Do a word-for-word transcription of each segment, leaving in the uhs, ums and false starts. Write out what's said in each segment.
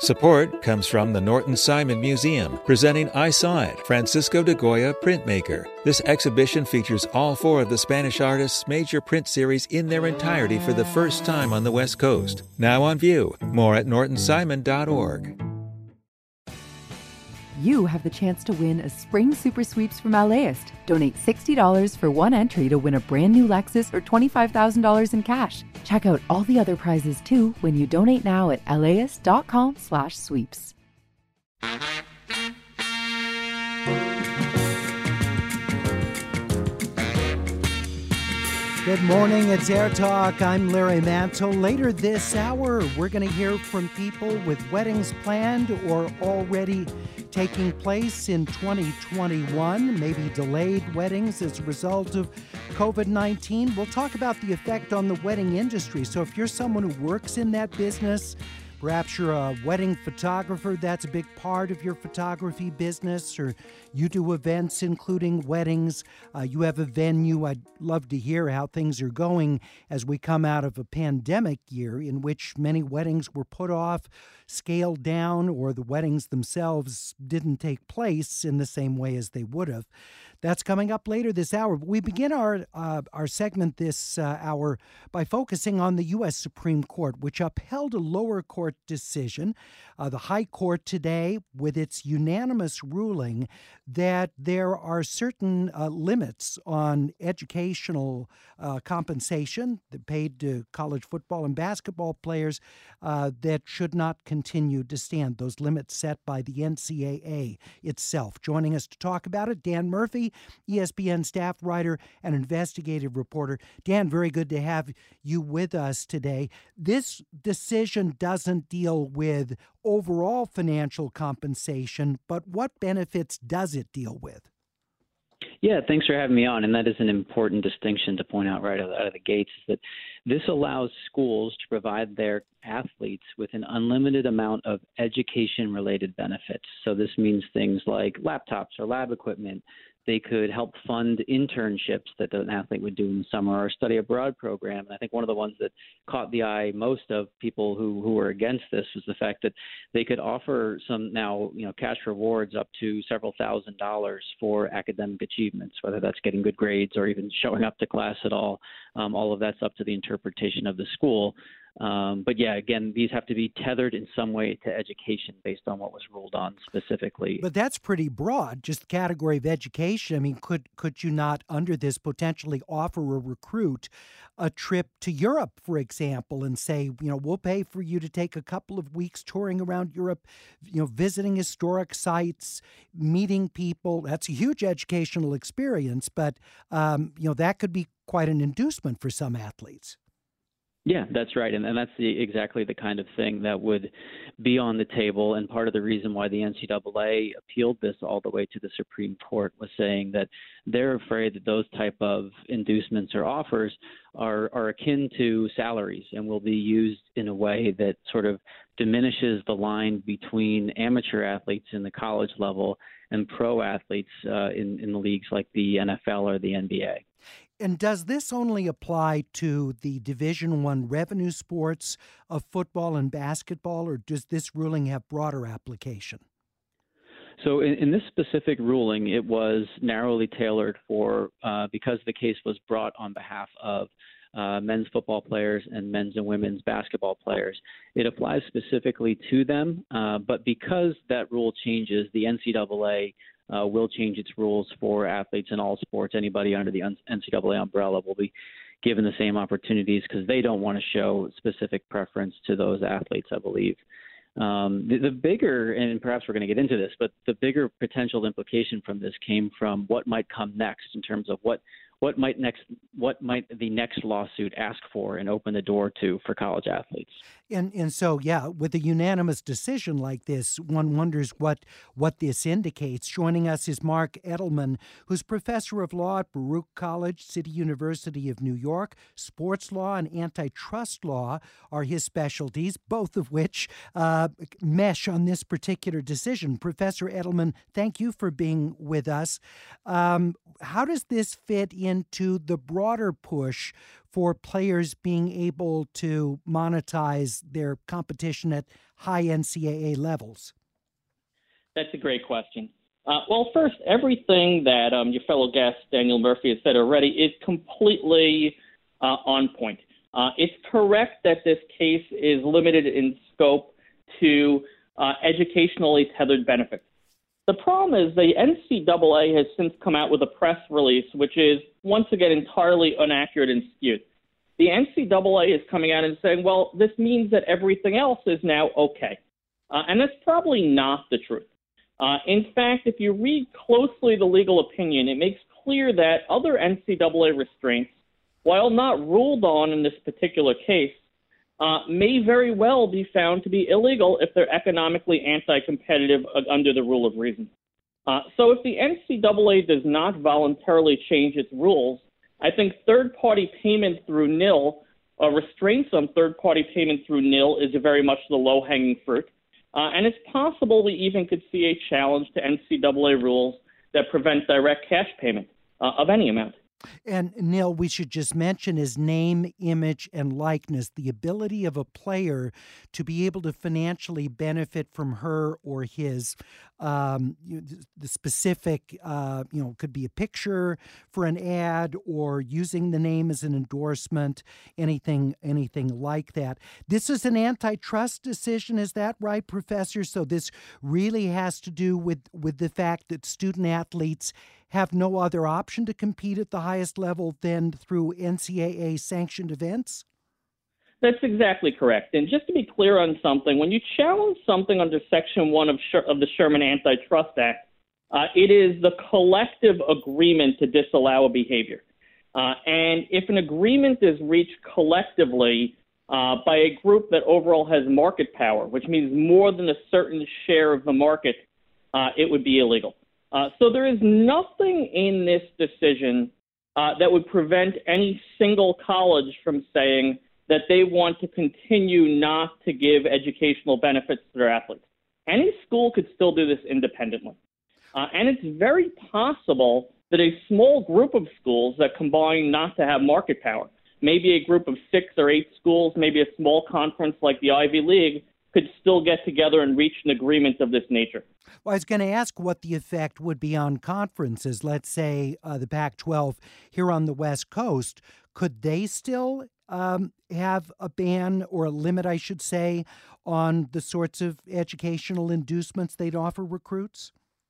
Support comes from the Norton Simon Museum, presenting I Saw It, Francisco de Goya Printmaker. This exhibition features all four of the Spanish artist's major print series in their entirety for the first time on the West Coast. Now on view. More at norton simon dot org. You have the chance to win a spring super sweeps from LAist. Donate sixty dollars for one entry to win a brand new Lexus or twenty-five thousand dollars in cash. Check out all the other prizes too when you donate now at laist.com slash sweeps. Good morning, it's Air Talk. I'm Larry Mantle. Later this hour, we're going to hear from people with weddings planned or already taking place in twenty twenty-one, maybe delayed weddings as a result of covid nineteen. We'll talk about the effect on the wedding industry. So if you're someone who works in that business, perhaps you're a wedding photographer, that's a big part of your photography business, or you do events including weddings, uh, you have a venue. I'd love to hear how things are going as we come out of a pandemic year in which many weddings were put off, scaled down, or the weddings themselves didn't take place in the same way as they would have. That's coming up later this hour. We begin our uh, our segment this uh, hour by focusing on the U S Supreme Court, which upheld a lower court decision, uh, the High Court today, with its unanimous ruling that there are certain uh, limits on educational uh, compensation paid to college football and basketball players uh, that should not continue to stand. Those limits set by the N C double A itself. Joining us to talk about it, Dan Murphy, E S P N staff writer and investigative reporter. Dan, very good to have you with us today. This decision doesn't deal with overall financial compensation, but what benefits does it deal with? Yeah, thanks for having me on. And that is an important distinction to point out right out of the gates, is that this allows schools to provide their athletes with an unlimited amount of education-related benefits. So this means things like laptops or lab equipment. They could help fund internships that an athlete would do in the summer, or a study abroad program. And I think one of the ones that caught the eye most of people who, who were against this was the fact that they could offer some now, you know, cash rewards up to several thousand dollars for academic achievements, whether that's getting good grades or even showing up to class at all. Um, all of that's up to the interpretation of the school. Um, but yeah, again, these have to be tethered in some way to education based on what was ruled on specifically. But that's pretty broad, just the category of education. I mean, could could you not, under this, potentially offer a recruit a trip to Europe, for example, and say, you know, we'll pay for you to take a couple of weeks touring around Europe, you know, visiting historic sites, meeting people. That's a huge educational experience, but, um, you know, that could be quite an inducement for some athletes. Yeah, that's right. And, and that's the, exactly the kind of thing that would be on the table. And part of the reason why the N C double A appealed this all the way to the Supreme Court was saying that they're afraid that those type of inducements or offers are, are akin to salaries and will be used in a way that sort of diminishes the line between amateur athletes in the college level and pro athletes uh, in, in the leagues like the N F L or the N B A. And does this only apply to the Division One revenue sports of football and basketball, or does this ruling have broader application? So in, in this specific ruling, it was narrowly tailored for, uh, because the case was brought on behalf of uh, men's football players and men's and women's basketball players. It applies specifically to them, uh, but because that rule changes, the N C double A Uh, will change its rules for athletes in all sports. Anybody under the N C double A umbrella will be given the same opportunities because they don't want to show specific preference to those athletes, I believe. Um, the, the bigger, and perhaps we're going to get into this, but the bigger potential implication from this came from what might come next in terms of what what might next what might the next lawsuit ask for and open the door to for college athletes. And and so, yeah, with a unanimous decision like this, one wonders what what this indicates. Joining us is Mark Edelman, who's professor of law at Baruch College, City University of New York. Sports law and antitrust law are his specialties, both of which uh, mesh on this particular decision. Professor Edelman, thank you for being with us. Um, how does this fit into the broader push for players being able to monetize their competition at high N C double A levels? That's a great question. Uh, well, first, everything that um, your fellow guest, Daniel Murphy, has said already is completely uh, on point. Uh, it's correct that this case is limited in scope to uh, educationally tethered benefits. The problem is the N C double A has since come out with a press release, which is, once again, entirely inaccurate and skewed. The N C double A is coming out and saying, well, this means that everything else is now okay. Uh, and that's probably not the truth. Uh, in fact, if you read closely the legal opinion, it makes clear that other N C double A restraints, while not ruled on in this particular case, uh, may very well be found to be illegal if they're economically anti-competitive under the rule of reason. Uh, so if the N C double A does not voluntarily change its rules, I think third-party payment through N I L, uh, restraints on third-party payment through N I L is very much the low-hanging fruit. Uh, and it's possible we even could see a challenge to N C double A rules that prevent direct cash payment uh, of any amount. And, Neil, we should just mention his name, image, and likeness, the ability of a player to be able to financially benefit from her or his, um, the specific, uh, you know, could be a picture for an ad or using the name as an endorsement, anything, anything like that. This is an antitrust decision, is that right, Professor? So this really has to do with, with the fact that student athletes have no other option to compete at the highest level than through N C double A sanctioned events? That's exactly correct. And just to be clear on something, when you challenge something under Section one of, Sher- of the Sherman Antitrust Act, uh, it is the collective agreement to disallow a behavior. Uh, and if an agreement is reached collectively uh, by a group that overall has market power, which means more than a certain share of the market, uh, it would be illegal. Uh, so there is nothing in this decision uh, that would prevent any single college from saying that they want to continue not to give educational benefits to their athletes. Any school could still do this independently. Uh, and it's very possible that a small group of schools that combine not to have market power, maybe a group of six or eight schools, maybe a small conference like the Ivy League, could still get together and reach an agreement of this nature. Well, I was going to ask what the effect would be on conferences. Let's say uh, the Pac twelve here on the West Coast. Could they still um, have a ban or a limit, I should say, on the sorts of educational inducements they'd offer recruits?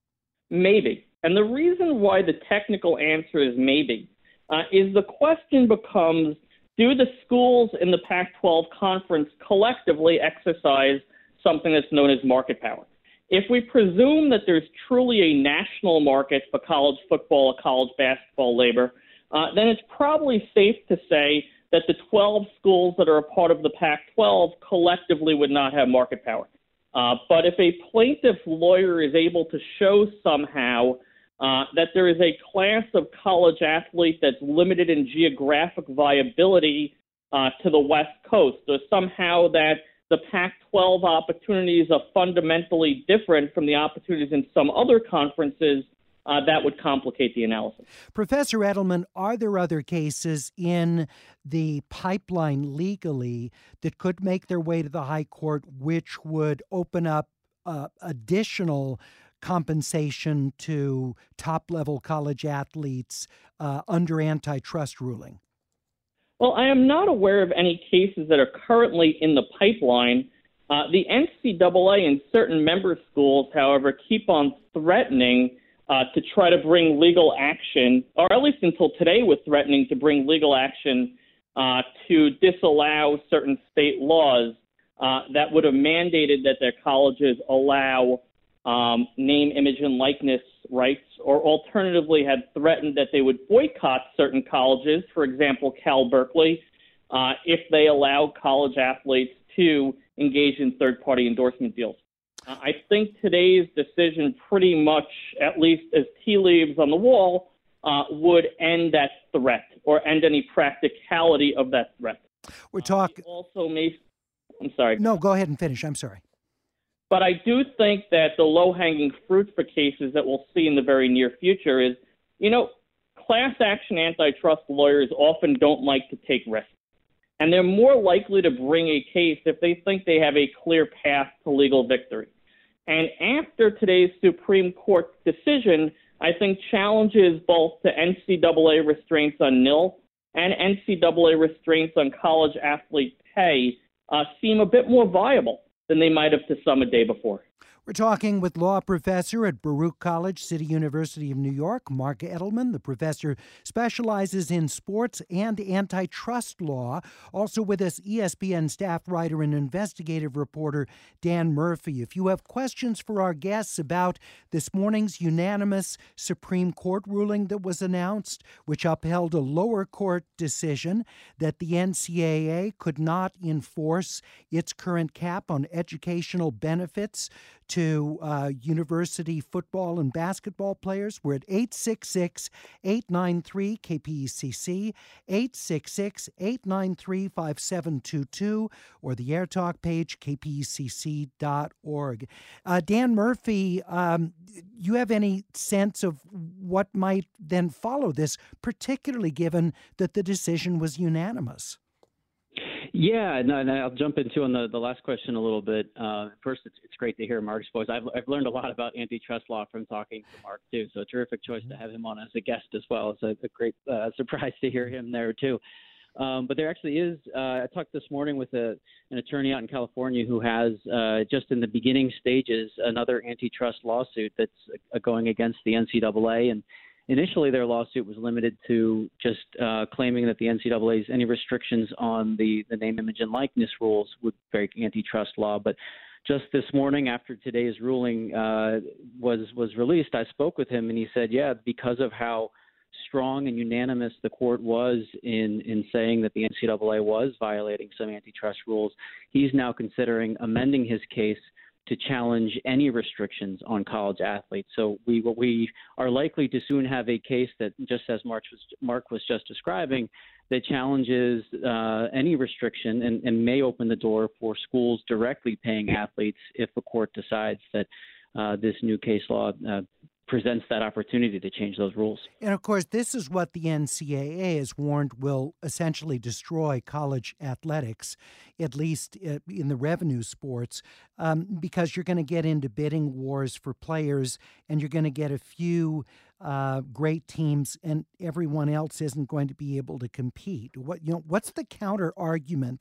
Maybe. And the reason why the technical answer is maybe uh, is the question becomes, do the schools in the Pac twelve conference collectively exercise something that's known as market power? If we presume that there's truly a national market for college football or college basketball labor, uh, then it's probably safe to say that the twelve schools that are a part of the Pac twelve collectively would not have market power. Uh, but if a plaintiff lawyer is able to show somehow uh, that there is a class of college athletes that's limited in geographic viability uh, to the West Coast, or somehow that the Pac twelve opportunities are fundamentally different from the opportunities in some other conferences, uh, that would complicate the analysis. Professor Edelman, are there other cases in the pipeline legally that could make their way to the High Court, which would open up uh, additional compensation to top-level college athletes uh, under antitrust ruling? Well, I am not aware of any cases that are currently in the pipeline. Uh, the N C double A and certain member schools, however, keep on threatening uh, to try to bring legal action, or at least until today was threatening to bring legal action uh, to disallow certain state laws uh, that would have mandated that their colleges allow um, name, image, and likeness rights, or alternatively had threatened that they would boycott certain colleges, for example, Cal Berkeley, uh, if they allow college athletes to engage in third-party endorsement deals. Uh, I think today's decision pretty much, at least as tea leaves on the wall, uh, would end that threat or end any practicality of that threat. We're talking. Uh, also may, I'm sorry. No, go ahead and finish. I'm sorry. But I do think that the low-hanging fruit for cases that we'll see in the very near future is, you know, class action antitrust lawyers often don't like to take risks. And they're more likely to bring a case if they think they have a clear path to legal victory. And after today's Supreme Court decision, I think challenges both to N C double A restraints on nil and N C double A restraints on college athlete pay uh, seem a bit more viable than they might have to some a day before. We're talking with law professor at Baruch College, City University of New York, Mark Edelman. The professor specializes in sports and antitrust law. Also with us, E S P N staff writer and investigative reporter Dan Murphy. If you have questions for our guests about this morning's unanimous Supreme Court ruling that was announced, which upheld a lower court decision that the N C double A could not enforce its current cap on educational benefits to uh, university football and basketball players, we're at eight six six, eight nine three, K P E C C, eight six six, eight nine three, five seven two two, or the AirTalk page, k p e c c dot org. Uh, Dan Murphy, um, you have any sense of what might then follow this, particularly given that the decision was unanimous? Yeah, no, and I'll jump into on the, the last question a little bit. Uh, first, it's, it's great to hear Mark's voice. I've, I've learned a lot about antitrust law from talking to Mark, too, so a terrific choice to have him on as a guest as well. It's a, a great uh, surprise to hear him there, too. Um, but there actually is, uh, I talked this morning with a, an attorney out in California who has, uh, just in the beginning stages, another antitrust lawsuit that's uh, going against the N C double A. And initially, their lawsuit was limited to just uh, claiming that the N C double A's any restrictions on the, the name, image, and likeness rules would break antitrust law. But just this morning, after today's ruling uh, was was released, I spoke with him, and he said, yeah, because of how strong and unanimous the court was in, in saying that the N C double A was violating some antitrust rules, he's now considering amending his case to challenge any restrictions on college athletes. So we we are likely to soon have a case that, just as Mark was, Mark was just describing, that challenges uh, any restriction and, and may open the door for schools directly paying athletes if the court decides that uh, this new case law uh, presents that opportunity to change those rules. And of course, this is what the N C double A has warned will essentially destroy college athletics, at least in the revenue sports, um, because you're going to get into bidding wars for players, and you're going to get a few uh, great teams, and everyone else isn't going to be able to compete. What you know? What's the counter argument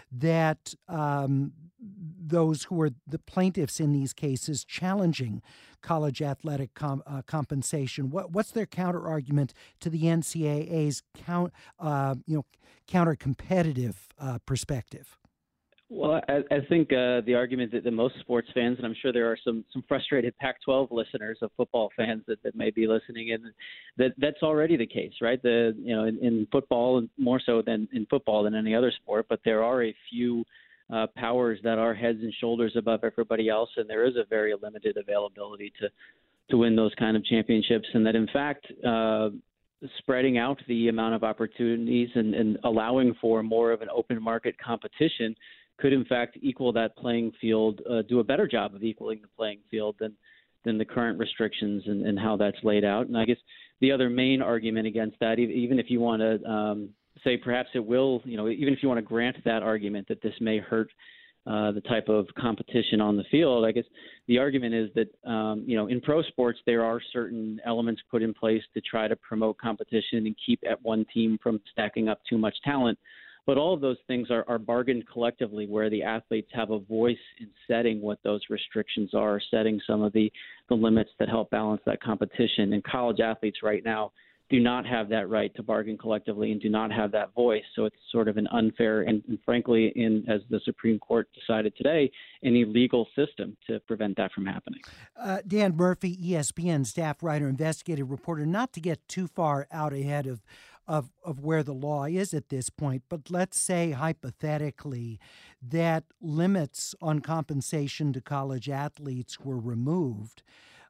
that um, those who are the plaintiffs in these cases challenging college athletic com- uh, compensation? What what's their counter argument to the N C double A's count uh, you know counter competitive uh, perspective? Well, I, I think uh, the argument that, that most sports fans, and I'm sure there are some, some frustrated Pac twelve listeners of football fans that, that may be listening in, that that's already the case, right? The you know in, in football, more so than in football than any other sport, but there are a few uh, powers that are heads and shoulders above everybody else, and there is a very limited availability to to win those kind of championships, and that in fact. Uh, spreading out the amount of opportunities and, and allowing for more of an open market competition could in fact equal that playing field, uh, do a better job of equaling the playing field than than the current restrictions and, and how that's laid out. And I guess the other main argument against that, even if you want to um, say perhaps it will, you know, even if you want to grant that argument that this may hurt uh, the type of competition on the field, I guess the argument is that, um, you know, in pro sports, there are certain elements put in place to try to promote competition and keep at one team from stacking up too much talent. But all of those things are, are bargained collectively, where the athletes have a voice in setting what those restrictions are, setting some of the, the limits that help balance that competition. And college athletes right now do not have that right to bargain collectively and do not have that voice. So it's sort of an unfair and, and frankly, in as the Supreme Court decided today, an illegal system to prevent that from happening. Uh, Dan Murphy, E S P N staff writer, investigative reporter, not to get too far out ahead of Of, of where the law is at this point, but let's say hypothetically that limits on compensation to college athletes were removed.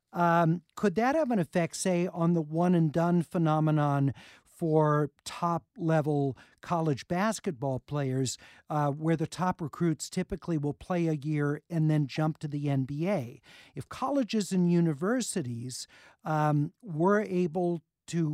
Um, could that have an effect, say, on the one-and-done phenomenon for top-level college basketball players, uh, where the top recruits typically will play a year and then jump to the N B A? If colleges and universities um, were able to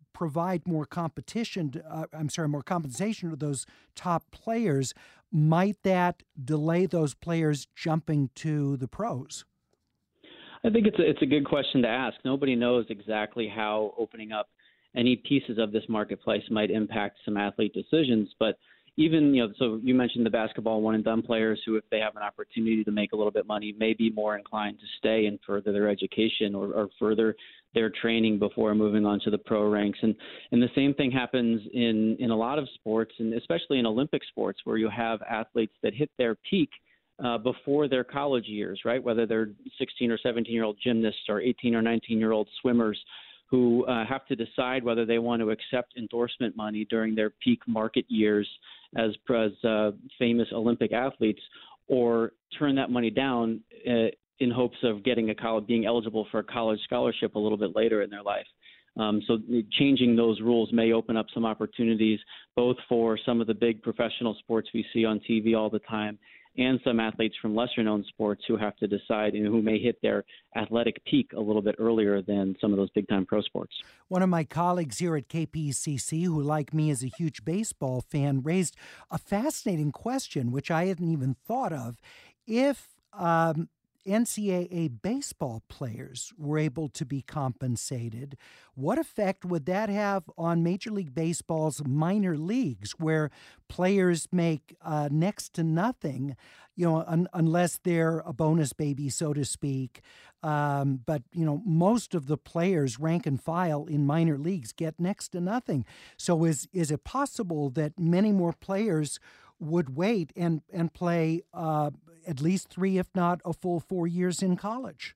provide more competition, to, uh, I'm sorry, more compensation to those top players, might that delay those players jumping to the pros? I think it's a, it's a good question to ask. Nobody knows exactly how opening up any pieces of this marketplace might impact some athlete decisions. But even, you know, so you mentioned the basketball one and done players who, if they have an opportunity to make a little bit of money, may be more inclined to stay and further their education or, or further their training before moving on to the pro ranks. And and the same thing happens in, in a lot of sports, and especially in Olympic sports, where you have athletes that hit their peak uh, before their college years, right? Whether they're sixteen or seventeen-year-old gymnasts or eighteen or nineteen-year-old swimmers who uh, have to decide whether they want to accept endorsement money during their peak market years as, as uh, famous Olympic athletes, or turn that money down uh, in hopes of getting a college, being eligible for a college scholarship a little bit later in their life. Um, so changing those rules may open up some opportunities, both for some of the big professional sports we see on T V all the time, and some athletes from lesser-known sports who have to decide, you know, who may hit their athletic peak a little bit earlier than some of those big-time pro sports. One of my colleagues here at K P C C, who, like me, is a huge baseball fan, raised a fascinating question, which I hadn't even thought of. If um, N C double A baseball players were able to be compensated, what effect would that have on Major League Baseball's minor leagues, where players make uh, next to nothing, you know, un- unless they're a bonus baby, so to speak. Um, but, you know, most of the players, rank and file in minor leagues, get next to nothing. So is is it possible that many more players would wait and, and play uh, at least three, if not a full four years in college?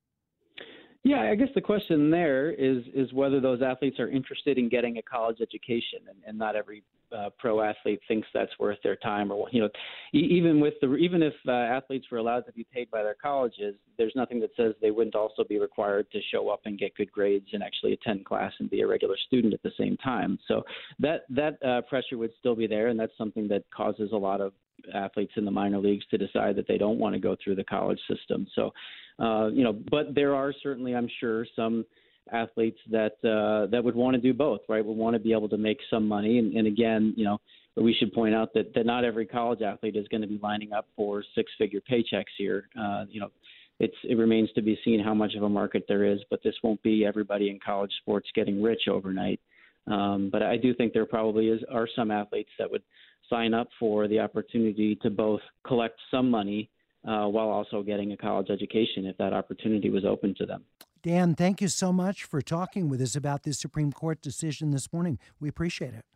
Yeah, I guess the question there is is whether those athletes are interested in getting a college education, and, and not every uh, pro athlete thinks that's worth their time. Or, you know, even with the even if uh, athletes were allowed to be paid by their colleges, there's nothing that says they wouldn't also be required to show up and get good grades and actually attend class and be a regular student at the same time. So that that uh, pressure would still be there, and that's something that causes a lot of athletes in the minor leagues to decide that they don't want to go through the college system. So, uh, you know, but there are certainly, I'm sure, some athletes that uh, that would want to do both, right? Would want to be able to make some money. And, and again, you know, we should point out that, that not every college athlete is going to be lining up for six-figure paychecks here. Uh, you know, it's it remains to be seen how much of a market there is, but this won't be everybody in college sports getting rich overnight. Um, but I do think there probably is are some athletes that would sign up for the opportunity to both collect some money uh, while also getting a college education if that opportunity was open to them. Dan, thank you so much for talking with us about this Supreme Court decision this morning. We appreciate it.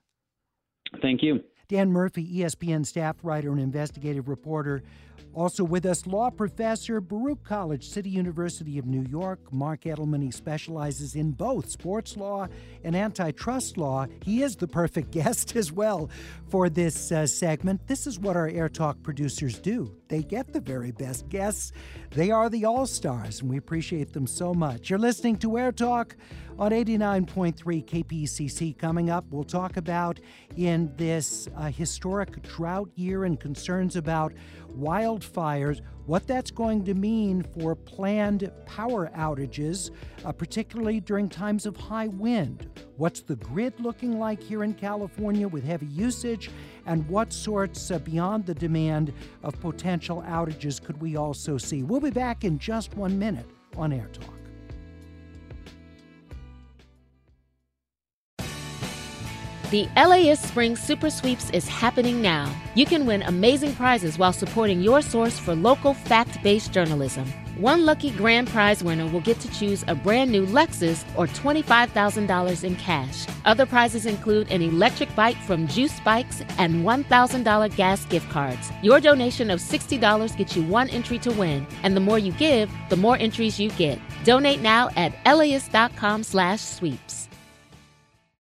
Thank you. Dan Murphy, E S P N staff writer and investigative reporter. Also with us, law professor, Baruch College, City University of New York, Mark Edelman. He specializes in both sports law and antitrust law. He is the perfect guest as well for this uh, segment. This is what our Air Talk producers do. They get the very best guests. They are the all-stars, and we appreciate them so much. You're listening to Air Talk on eighty-nine point three K P C C. Coming up, we'll talk about in this uh, historic drought year and concerns about wildfires, what that's going to mean for planned power outages, uh, particularly during times of high wind. What's the grid looking like here in California with heavy usage? And what sorts, uh, beyond the demand, of potential outages could we also see? We'll be back in just one minute on Air Talk. The L A is Spring Super Sweeps is happening now. You can win amazing prizes while supporting your source for local fact-based journalism. One lucky grand prize winner will get to choose a brand new Lexus or twenty-five thousand dollars in cash. Other prizes include an electric bike from Juice Bikes and one thousand dollars gas gift cards. Your donation of sixty dollars gets you one entry to win, and the more you give, the more entries you get. Donate now at L A is dot com slash sweeps.